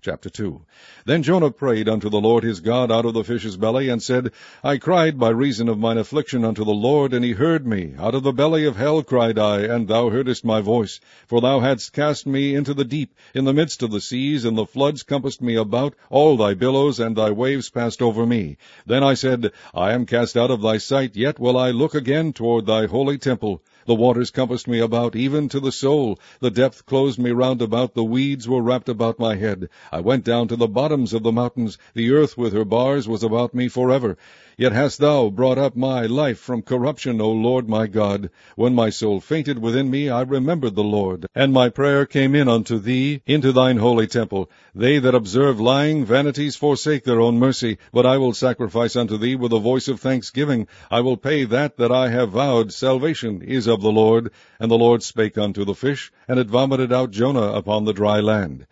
Chapter 2. Then Jonah prayed unto the Lord his God out of the fish's belly, and said, I cried by reason of mine affliction unto the Lord, and he heard me. Out of the belly of hell cried I, and thou heardest my voice. For thou hadst cast me into the deep, in the midst of the seas, and the floods compassed me about, all thy billows and thy waves passed over me. Then I said, I am cast out of thy sight, yet will I look again toward thy holy temple. The waters compassed me about, even to the soul. The depth closed me round about. The weeds were wrapped about my head. I went down to the bottoms of the mountains. The earth with her bars was about me forever. Yet hast thou brought up my life from corruption, O Lord my God. When my soul fainted within me, I remembered the Lord, and my prayer came in unto thee, into thine holy temple. They that observe lying vanities forsake their own mercy, but I will sacrifice unto thee with a voice of thanksgiving. I will pay that I have vowed. Salvation is of the Lord. And the Lord spake unto the fish, and it vomited out Jonah upon the dry land.